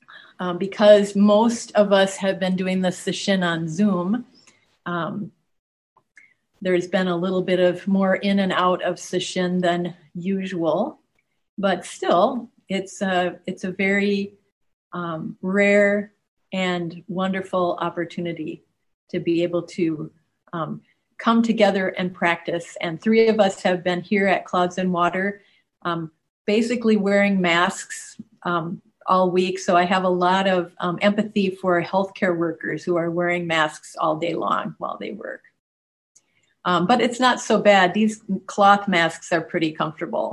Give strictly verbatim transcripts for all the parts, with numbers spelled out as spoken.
Um, because most of us have been doing the sesshin on Zoom, um, there's been a little bit of more in and out of sesshin than usual, but still, it's a, it's a very um, rare and wonderful opportunity to be able to um, come together and practice. And three of us have been here at Clouds and Water, um, basically wearing masks um, all week. So I have a lot of um, empathy for healthcare workers who are wearing masks all day long while they work. Um, but it's not so bad. These cloth masks are pretty comfortable.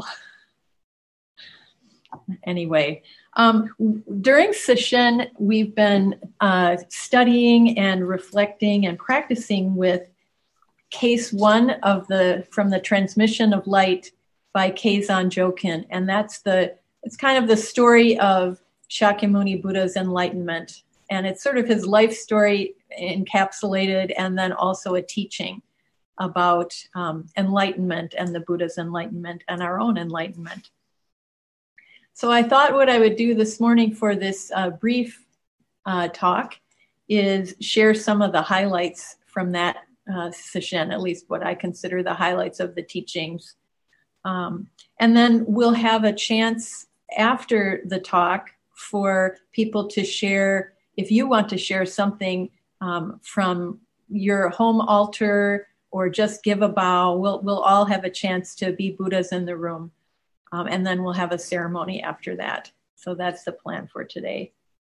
Anyway, um, during sesshin, we've been uh, studying and reflecting and practicing with case one of the from the Transmission of Light by Keizan Jokin, and that's the it's kind of the story of Shakyamuni Buddha's enlightenment, and it's sort of his life story encapsulated, and then also a teaching about um, enlightenment and the Buddha's enlightenment and our own enlightenment. So I thought what I would do this morning for this uh, brief uh, talk is share some of the highlights from that uh, sesshin, at least what I consider the highlights of the teachings. Um, and then we'll have a chance after the talk for people to share, if you want to share something um, from your home altar or just give a bow, we'll, we'll all have a chance to be Buddhas in the room. Um, and then we'll have a ceremony after that. So that's the plan for today.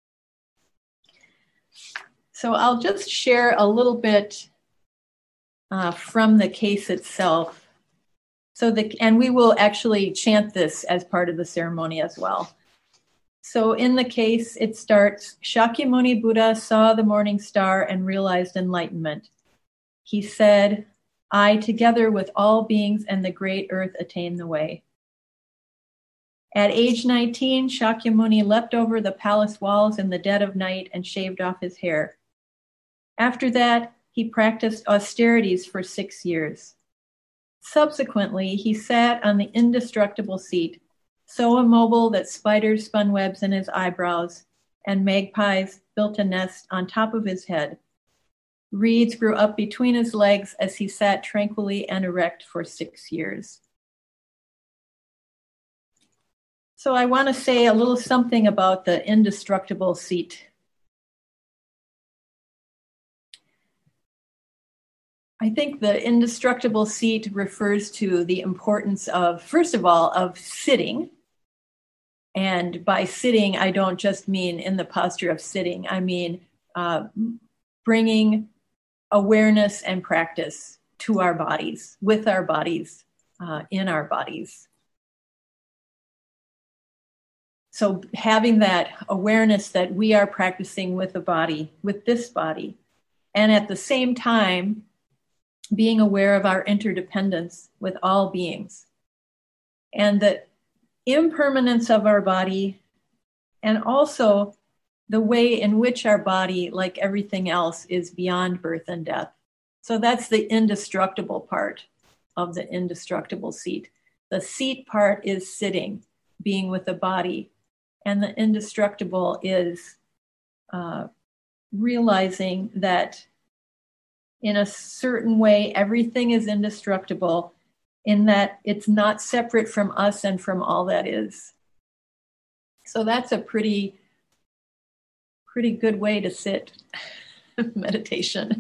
So I'll just share a little bit uh, from the case itself. So the, and we will actually chant this as part of the ceremony as well. So in the case, it starts, Shakyamuni Buddha saw the morning star and realized enlightenment. He said, I, together with all beings and the great earth, attain the way. At age nineteen, Shakyamuni leapt over the palace walls in the dead of night and shaved off his hair. After that, he practiced austerities for six years. Subsequently, he sat on the indestructible seat, so immobile that spiders spun webs in his eyebrows and magpies built a nest on top of his head. Reeds grew up between his legs as he sat tranquilly and erect for six years. So I want to say a little something about the indestructible seat. I think the indestructible seat refers to the importance of, first of all, of sitting. And by sitting, I don't just mean in the posture of sitting. I mean uh, bringing awareness and practice to our bodies, with our bodies, uh, in our bodies. So having that awareness that we are practicing with the body, with this body, and at the same time, being aware of our interdependence with all beings, and the impermanence of our body, and also the way in which our body, like everything else, is beyond birth and death. So that's the indestructible part of the indestructible seat. The seat part is sitting, being with the body. And the indestructible is uh, realizing that in a certain way, everything is indestructible in that it's not separate from us and from all that is. So that's a pretty, pretty good way to sit meditation.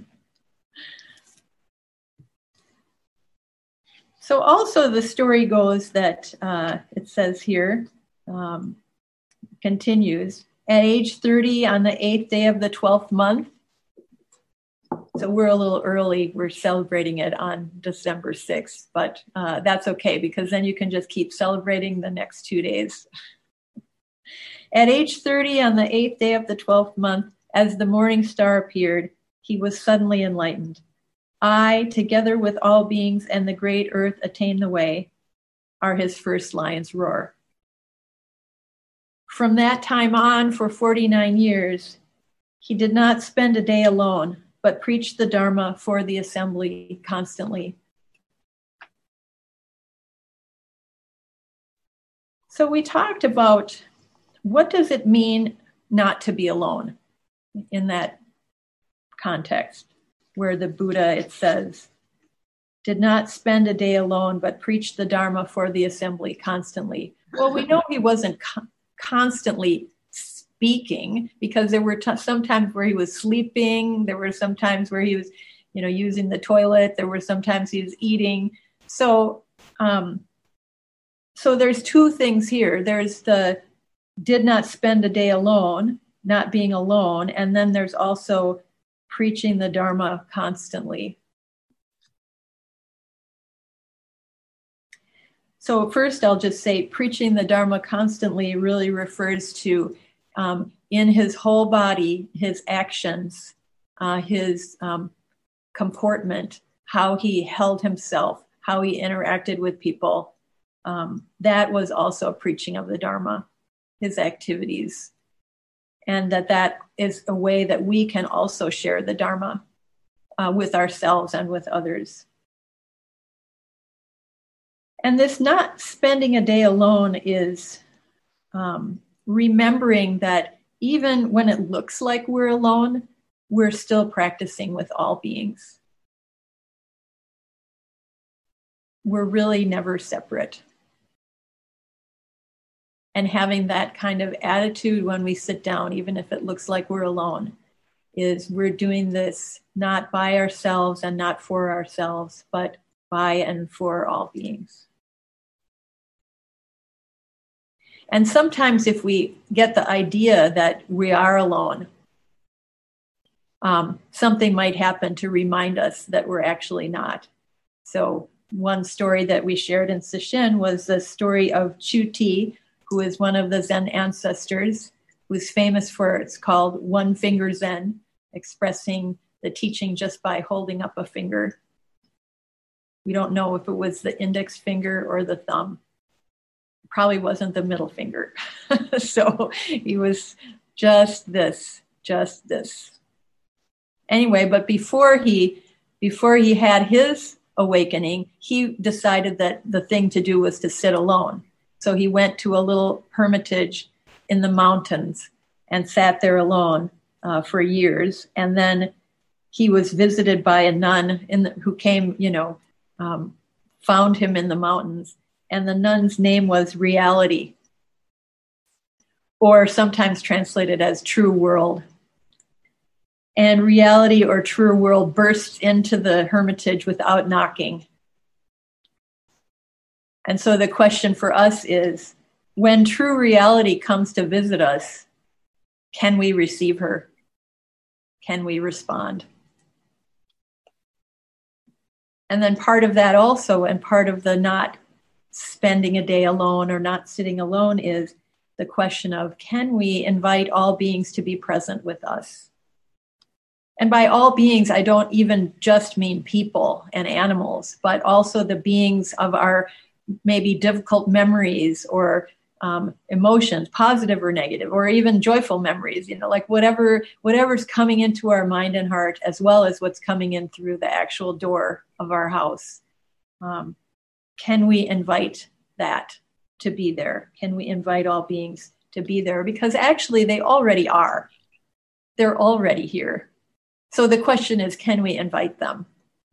So also the story goes that uh, it says here, um, continues, at age thirty on the eighth day of the twelfth month. So we're a little early. We're celebrating it on December sixth, but uh, that's okay because then you can just keep celebrating the next two days. At age thirty on the eighth day of the twelfth month, as the morning star appeared, he was suddenly enlightened. I, together with all beings and the great earth, attain the way, are his first lion's roar. From that time on, for forty-nine years, he did not spend a day alone, but preached the Dharma for the assembly constantly. So we talked about what does it mean not to be alone in that context, where the Buddha, it says, did not spend a day alone, but preached the Dharma for the assembly constantly. Well, we know he wasn't co- constantly speaking, because there were t- some times where he was sleeping. There were some times where he was, you know, using the toilet. There were some times he was eating. So, um, so there's two things here. There's the did not spend a day alone, not being alone. And then there's also preaching the Dharma constantly. So first, I'll just say preaching the Dharma constantly really refers to um, in his whole body, his actions, uh, his um, comportment, how he held himself, how he interacted with people. Um, that was also preaching of the Dharma, his activities. And that that is a way that we can also share the Dharma uh, with ourselves and with others. And this not spending a day alone is um, remembering that even when it looks like we're alone, we're still practicing with all beings. We're really never separate. And having that kind of attitude when we sit down, even if it looks like we're alone, is we're doing this not by ourselves and not for ourselves, but by and for all beings. And sometimes if we get the idea that we are alone, um, something might happen to remind us that we're actually not. So one story that we shared in Sesshin was the story of Chu Ti, who is one of the Zen ancestors, who's famous for, it's called One Finger Zen, expressing the teaching just by holding up a finger. We don't know if it was the index finger or the thumb. Probably wasn't the middle finger. So he was just this, just this. Anyway, but before he, before he had his awakening, he decided that the thing to do was to sit alone. So he went to a little hermitage in the mountains and sat there alone uh, for years. And then he was visited by a nun in the, who came, you know, um, found him in the mountains. And the nun's name was Reality, or sometimes translated as True World. And Reality or True World burst into the hermitage without knocking. And so the question for us is, when True Reality comes to visit us, can we receive her? Can we respond? And then part of that also, and part of the not spending a day alone or not sitting alone, is the question of, can we invite all beings to be present with us? And by all beings, I don't even just mean people and animals, but also the beings of our maybe difficult memories or um, emotions, positive or negative, or even joyful memories, you know, like whatever, whatever's coming into our mind and heart, as well as what's coming in through the actual door of our house. Um, Can we invite that to be there? Can we invite all beings to be there? Because actually they already are. They're already here. So the question is, can we invite them?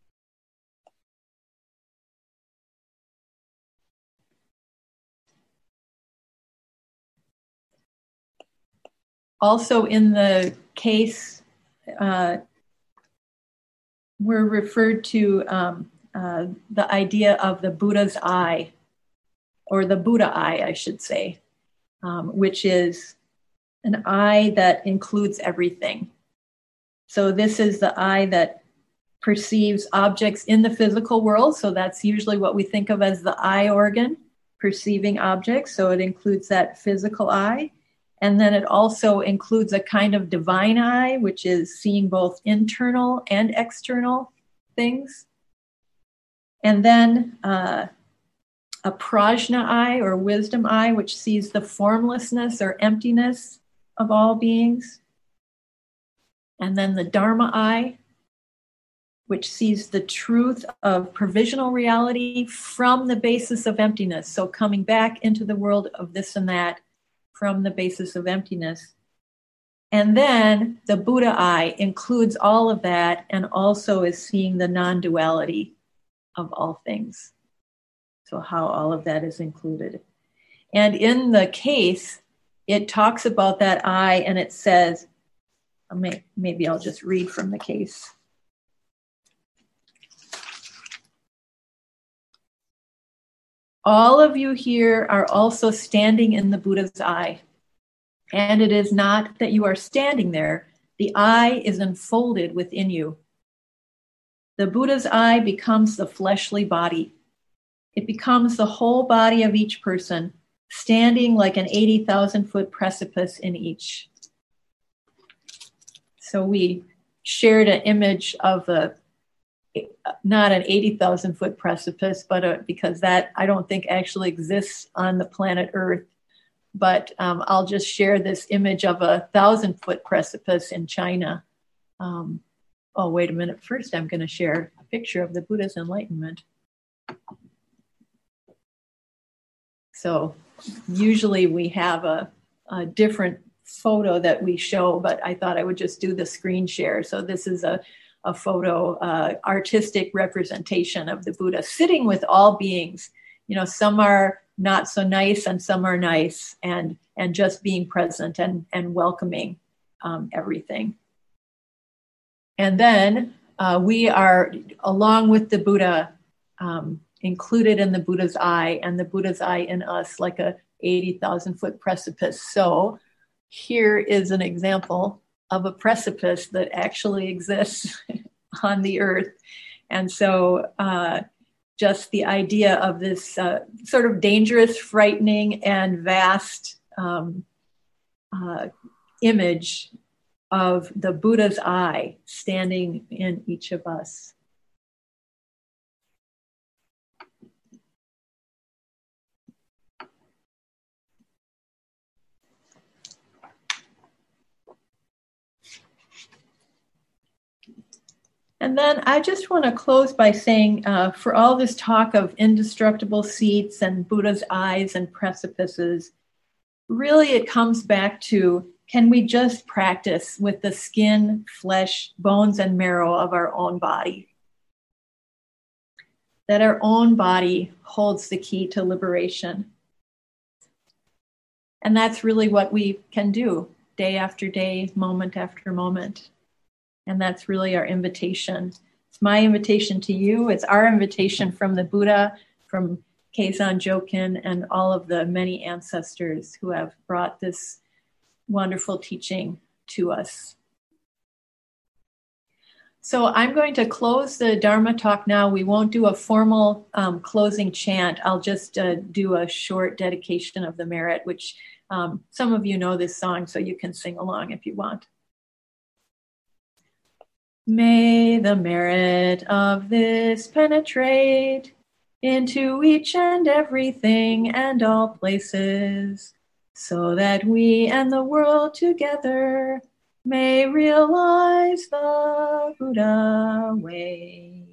Also in the case, uh, we're referred to um, uh, the idea of the Buddha's eye, or the Buddha eye, I should say, um, which is an eye that includes everything. So this is the eye that perceives objects in the physical world. So that's usually what we think of as the eye organ, perceiving objects. So it includes that physical eye. And then it also includes a kind of divine eye, which is seeing both internal and external things. And then uh, a prajna eye, or wisdom eye, which sees the formlessness or emptiness of all beings. And then the Dharma eye, which sees the truth of provisional reality from the basis of emptiness. So coming back into the world of this and that from the basis of emptiness. And then the Buddha eye includes all of that and also is seeing the non-duality of all things. So how all of that is included. And in the case, it talks about that eye and it says, maybe I'll just read from the case. All of you here are also standing in the Buddha's eye. And it is not that you are standing there. The eye is enfolded within you. The Buddha's eye becomes the fleshly body. It becomes the whole body of each person, standing like an eighty thousand foot precipice in each. So we shared an image of a, not an eighty thousand foot precipice, but a, because that I don't think actually exists on the planet Earth. But um, I'll just share this image of a thousand foot precipice in China. Um, oh, wait a minute. First, I'm going to share a picture of the Buddha's enlightenment. So usually we have a, a different photo that we show, but I thought I would just do the screen share. So this is a, a photo, uh, artistic representation of the Buddha sitting with all beings. You know, some are not so nice and some are nice, and and just being present and, and welcoming um, everything. And then uh, we are, along with the Buddha, um, included in the Buddha's eye, and the Buddha's eye in us like a eighty thousand foot precipice. So here is an example of a precipice that actually exists on the earth. And so uh, just the idea of this uh, sort of dangerous, frightening, and vast um, uh, image of the Buddha's eye standing in each of us. And then I just want to close by saying, uh, for all this talk of indestructible seats and Buddha's eyes and precipices, really it comes back to, can we just practice with the skin, flesh, bones, and marrow of our own body? That our own body holds the key to liberation. And that's really what we can do day after day, moment after moment. And that's really our invitation. It's my invitation to you. It's our invitation from the Buddha, from Keizan Jokin, and all of the many ancestors who have brought this wonderful teaching to us. So I'm going to close the Dharma talk now. We won't do a formal um, closing chant. I'll just uh, do a short dedication of the merit, which um, some of you know this song, so you can sing along if you want. May the merit of this penetrate into each and everything and all places, so that we and the world together may realize the Buddha way.